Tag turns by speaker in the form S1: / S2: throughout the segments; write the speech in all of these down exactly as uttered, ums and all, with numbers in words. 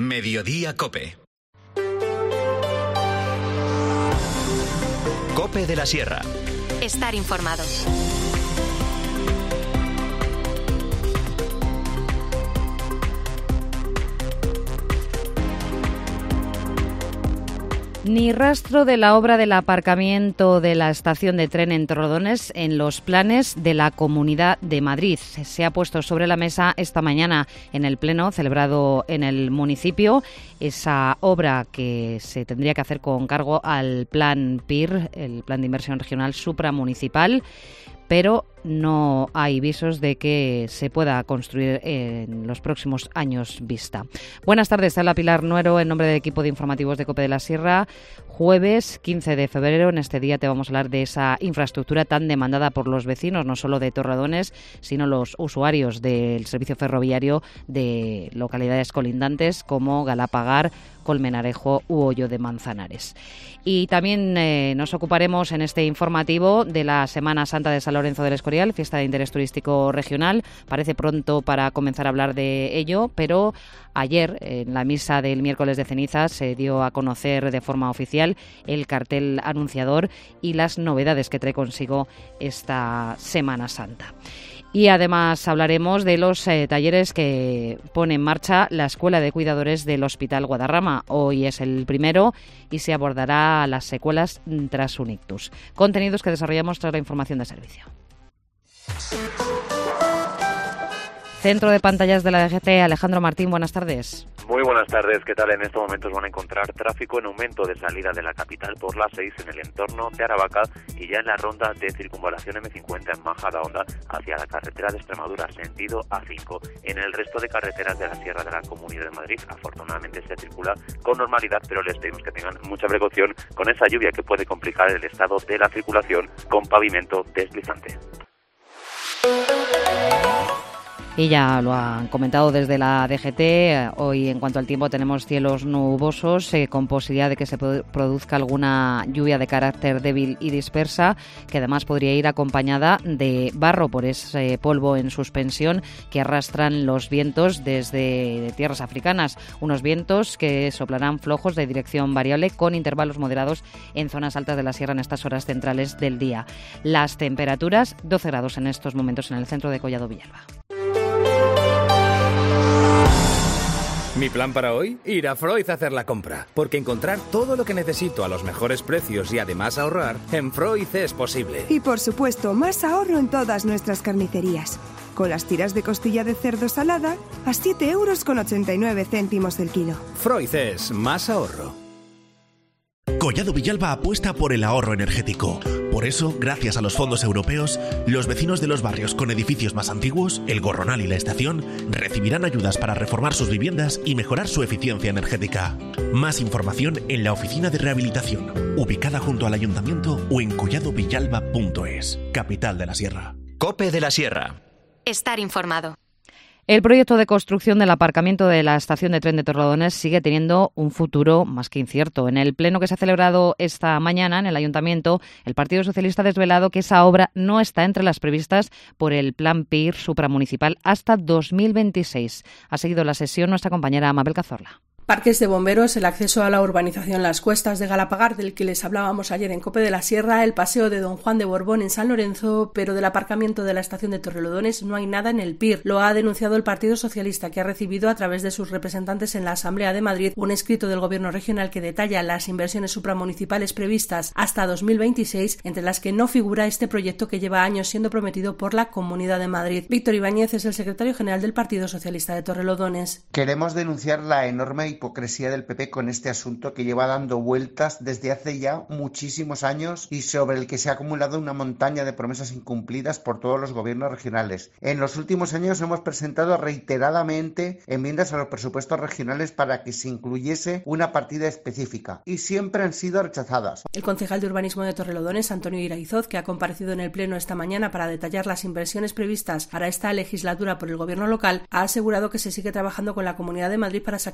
S1: Mediodía COPE. COPE de la Sierra.
S2: Estar informado.
S3: Ni rastro de la obra del aparcamiento de la estación de tren en Torrelodones en los planes de la Comunidad de Madrid. Se ha puesto sobre la mesa esta mañana en el pleno celebrado en el municipio esa obra que se tendría que hacer con cargo al plan P I R, el Plan de Inversión Regional Supramunicipal, pero no hay visos de que se pueda construir en los próximos años vista. Buenas tardes, habla Pilar Nuero en nombre del equipo de informativos de COPE de la Sierra. Jueves quince de febrero, en este día te vamos a hablar de esa infraestructura tan demandada por los vecinos, no solo de Torrelodones, sino los usuarios del servicio ferroviario de localidades colindantes como Galapagar, Colmenarejo u Hoyo de Manzanares. Y también eh, nos ocuparemos en este informativo de la Semana Santa de San Lorenzo del Escorial, fiesta de interés turístico regional. Parece pronto para comenzar a hablar de ello, pero ayer, en la misa del miércoles de cenizas, se dio a conocer de forma oficial el cartel anunciador y las novedades que trae consigo esta Semana Santa. Y además hablaremos de los eh, talleres que pone en marcha la Escuela de Cuidadores del Hospital Guadarrama. Hoy es el primero y se abordará las secuelas tras un ictus. Contenidos que desarrollamos tras la información de servicio. Centro de Pantallas de la D G T, Alejandro Martín, buenas tardes.
S4: Muy buenas tardes, ¿qué tal? En estos momentos van a encontrar tráfico en aumento de salida de la capital por la seis en el entorno de Aravaca y ya en la ronda de circunvalación eme cincuenta en Majadahonda hacia la carretera de Extremadura, sentido A cinco. En el resto de carreteras de la Sierra de la Comunidad de Madrid, afortunadamente se circula con normalidad, pero les pedimos que tengan mucha precaución con esa lluvia que puede complicar el estado de la circulación con pavimento deslizante.
S3: Y ya lo han comentado desde la D G T, hoy en cuanto al tiempo tenemos cielos nubosos eh, con posibilidad de que se produzca alguna lluvia de carácter débil y dispersa, que además podría ir acompañada de barro por ese polvo en suspensión que arrastran los vientos desde tierras africanas, unos vientos que soplarán flojos de dirección variable con intervalos moderados en zonas altas de la sierra en estas horas centrales del día. Las temperaturas, doce grados en estos momentos en el centro de Collado Villalba.
S5: Mi plan para hoy, ir a Freud a hacer la compra, porque encontrar todo lo que necesito a los mejores precios y además ahorrar, en Freud es posible.
S6: Y por supuesto, más ahorro en todas nuestras carnicerías. Con las tiras de costilla de cerdo salada a siete euros con ochenta y nueve céntimos el kilo.
S5: Freud es más ahorro.
S7: Collado Villalba apuesta por el ahorro energético. Por eso, gracias a los fondos europeos, los vecinos de los barrios con edificios más antiguos, el Gorronal y la Estación, recibirán ayudas para reformar sus viviendas y mejorar su eficiencia energética. Más información en la Oficina de Rehabilitación, ubicada junto al Ayuntamiento o en collado villalba punto es, capital de la Sierra.
S1: COPE de la Sierra.
S2: Estar informado.
S3: El proyecto de construcción del aparcamiento de la estación de tren de Torrelodones sigue teniendo un futuro más que incierto. En el pleno que se ha celebrado esta mañana en el Ayuntamiento, el Partido Socialista ha desvelado que esa obra no está entre las previstas por el plan P I R supramunicipal hasta dos mil veintiséis. Ha seguido la sesión nuestra compañera Mabel Cazorla.
S8: Parques de bomberos, el acceso a la urbanización Las Cuestas de Galapagar, del que les hablábamos ayer en COPE de la Sierra, el paseo de Don Juan de Borbón en San Lorenzo, pero del aparcamiento de la estación de Torrelodones no hay nada en el P I R. Lo ha denunciado el Partido Socialista, que ha recibido a través de sus representantes en la Asamblea de Madrid un escrito del Gobierno regional que detalla las inversiones supramunicipales previstas hasta dos mil veintiséis, entre las que no figura este proyecto que lleva años siendo prometido por la Comunidad de Madrid. Víctor Ibáñez es el secretario general del Partido Socialista de Torrelodones.
S9: Queremos denunciar la enorme hipocresía del P P con este asunto que lleva dando vueltas desde hace ya muchísimos años y sobre el que se ha acumulado una montaña de promesas incumplidas por todos los gobiernos regionales. En los últimos años hemos presentado reiteradamente enmiendas a los presupuestos regionales para que se incluyese una partida específica y siempre han sido rechazadas.
S8: El concejal de urbanismo de Torrelodones, Antonio Iraizoz, que ha comparecido en el pleno esta mañana para detallar las inversiones previstas para esta legislatura por el gobierno local, ha asegurado que se sigue trabajando con la Comunidad de Madrid para sacar adelante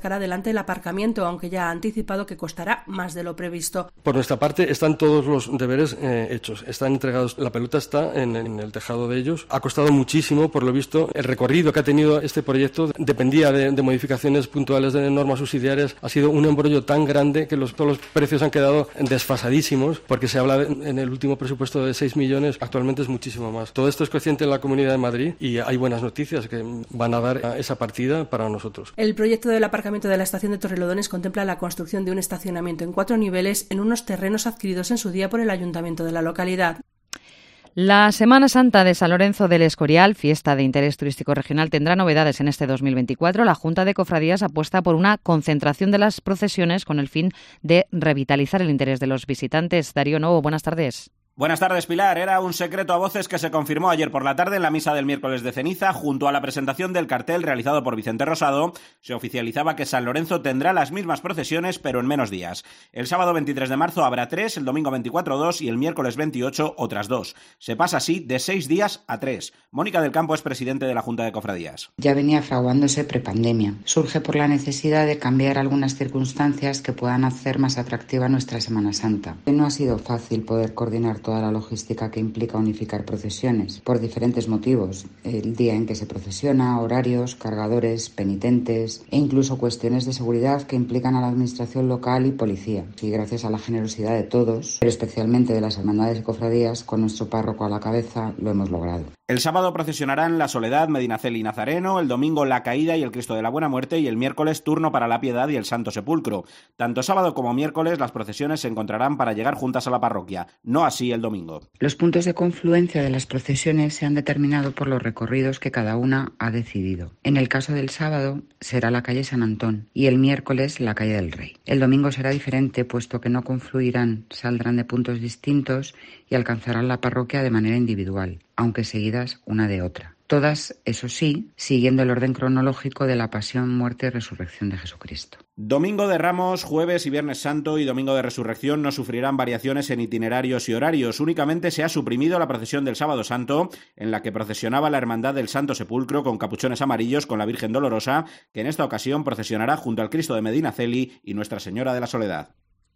S8: importante el aparcamiento, aunque ya ha anticipado que costará más de lo previsto.
S10: Por nuestra parte están todos los deberes eh, hechos, están entregados, la pelota está en, en el tejado de ellos. Ha costado muchísimo, por lo visto, el recorrido que ha tenido este proyecto dependía de, de modificaciones puntuales de normas subsidiarias. Ha sido un embrollo tan grande que los, todos los precios han quedado desfasadísimos, porque se habla de, en el último presupuesto de seis millones, actualmente es muchísimo más. Todo esto es consciente en la Comunidad de Madrid y hay buenas noticias que van a dar esa partida para nosotros.
S8: El proyecto del aparcamiento de la estación de Torrelodones contempla la construcción de un estacionamiento en cuatro niveles en unos terrenos adquiridos en su día por el ayuntamiento de la localidad.
S3: La Semana Santa de San Lorenzo del Escorial, fiesta de interés turístico regional, tendrá novedades en este dos mil veinticuatro. La Junta de Cofradías apuesta por una concentración de las procesiones con el fin de revitalizar el interés de los visitantes. Darío Novo, buenas tardes.
S11: Buenas tardes, Pilar. Era un secreto a voces que se confirmó ayer por la tarde en la misa del miércoles de ceniza. Junto a la presentación del cartel realizado por Vicente Rosado, se oficializaba que San Lorenzo tendrá las mismas procesiones, pero en menos días. El sábado veintitrés de marzo habrá tres, el domingo veinticuatro dos y el miércoles veintiocho otras dos. Se pasa así de seis días a tres. Mónica del Campo es presidente de la Junta de Cofradías.
S12: Ya venía fraguándose prepandemia. Surge por la necesidad de cambiar algunas circunstancias que puedan hacer más atractiva nuestra Semana Santa. No ha sido fácil poder coordinar toda la logística que implica unificar procesiones, por diferentes motivos, el día en que se procesiona, horarios, cargadores, penitentes e incluso cuestiones de seguridad que implican a la administración local y policía. Y gracias a la generosidad de todos, pero especialmente de las hermandades y cofradías, con nuestro párroco a la cabeza, lo hemos logrado.
S11: El sábado procesionarán La Soledad, Medinaceli y Nazareno, el domingo La Caída y el Cristo de la Buena Muerte y el miércoles turno para la Piedad y el Santo Sepulcro. Tanto sábado como miércoles las procesiones se encontrarán para llegar juntas a la parroquia, no así el domingo.
S12: Los puntos de confluencia de las procesiones se han determinado por los recorridos que cada una ha decidido. En el caso del sábado será la calle San Antón y el miércoles la calle del Rey. El domingo será diferente, puesto que no confluirán, saldrán de puntos distintos y alcanzarán la parroquia de manera individual, aunque seguidas una de otra. Todas, eso sí, siguiendo el orden cronológico de la pasión, muerte y resurrección de Jesucristo.
S11: Domingo de Ramos, Jueves y Viernes Santo y Domingo de Resurrección no sufrirán variaciones en itinerarios y horarios. Únicamente se ha suprimido la procesión del Sábado Santo, en la que procesionaba la Hermandad del Santo Sepulcro con capuchones amarillos con la Virgen Dolorosa, que en esta ocasión procesionará junto al Cristo de Medinaceli y Nuestra Señora de la Soledad.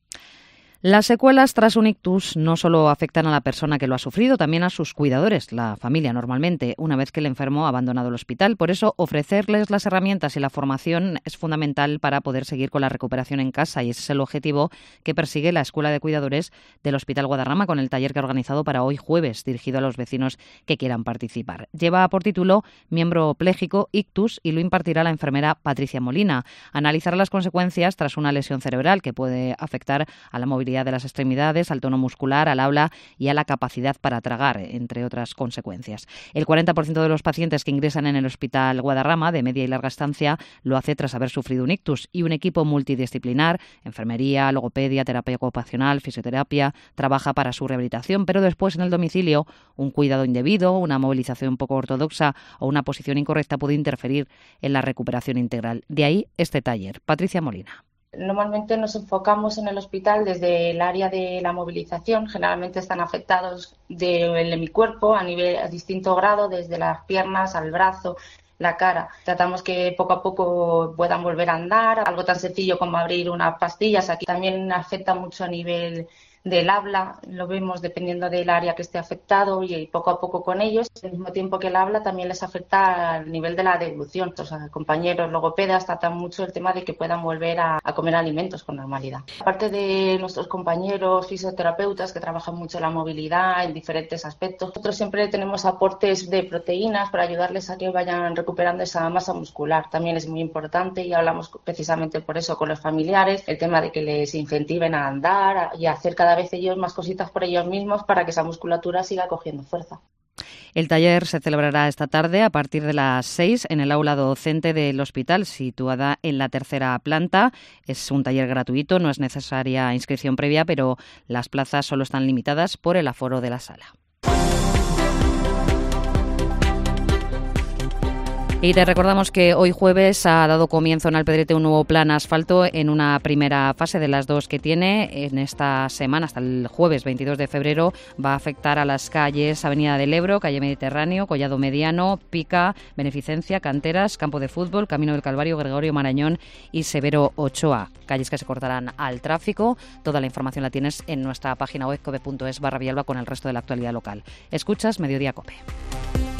S3: Las secuelas tras un ictus no solo afectan a la persona que lo ha sufrido, también a sus cuidadores, la familia normalmente, una vez que el enfermo ha abandonado el hospital. Por eso, ofrecerles las herramientas y la formación es fundamental para poder seguir con la recuperación en casa, y ese es el objetivo que persigue la Escuela de Cuidadores del Hospital Guadarrama con el taller que ha organizado para hoy jueves, dirigido a los vecinos que quieran participar. Lleva por título Miembro pléjico, ictus, y lo impartirá la enfermera Patricia Molina. Analizará las consecuencias tras una lesión cerebral que puede afectar a la movilidad de las extremidades, al tono muscular, al habla y a la capacidad para tragar, entre otras consecuencias. El cuarenta por ciento de los pacientes que ingresan en el Hospital Guadarrama de media y larga estancia lo hace tras haber sufrido un ictus, y un equipo multidisciplinar, enfermería, logopedia, terapia ocupacional, fisioterapia, trabaja para su rehabilitación, pero después en el domicilio un cuidado indebido, una movilización poco ortodoxa o una posición incorrecta puede interferir en la recuperación integral. De ahí este taller. Patricia Molina.
S13: Normalmente nos enfocamos en el hospital desde el área de la movilización. Generalmente están afectados del hemicuerpo a nivel a distinto grado, desde las piernas al brazo, la cara. Tratamos que poco a poco puedan volver a andar. Algo tan sencillo como abrir unas pastillas. Aquí también afecta mucho a nivel del habla, lo vemos dependiendo del área que esté afectado, y poco a poco con ellos. Al mismo tiempo que el habla también les afecta al nivel de la deglución. O sea, compañeros logopedas tratan mucho el tema de que puedan volver a, a comer alimentos con normalidad. Aparte de nuestros compañeros fisioterapeutas que trabajan mucho la movilidad en diferentes aspectos, nosotros siempre tenemos aportes de proteínas para ayudarles a que vayan recuperando esa masa muscular. También es muy importante, y hablamos precisamente por eso con los familiares, el tema de que les incentiven a andar y a hacer cada vez ellos más cositas por ellos mismos para que esa musculatura siga cogiendo fuerza.
S3: El taller se celebrará esta tarde a partir de las seis en el aula docente del hospital, situada en la tercera planta. Es un taller gratuito, no es necesaria inscripción previa, pero las plazas solo están limitadas por el aforo de la sala. Y te recordamos que hoy jueves ha dado comienzo en Alpedrete un nuevo plan asfalto en una primera fase de las dos que tiene. En esta semana, hasta el jueves veintidós de febrero, va a afectar a las calles Avenida del Ebro, Calle Mediterráneo, Collado Mediano, Pica, Beneficencia, Canteras, Campo de Fútbol, Camino del Calvario, Gregorio Marañón y Severo Ochoa. Calles que se cortarán al tráfico. Toda la información la tienes en nuestra página web cope punto es barra Villalba con el resto de la actualidad local. Escuchas Mediodía Cope.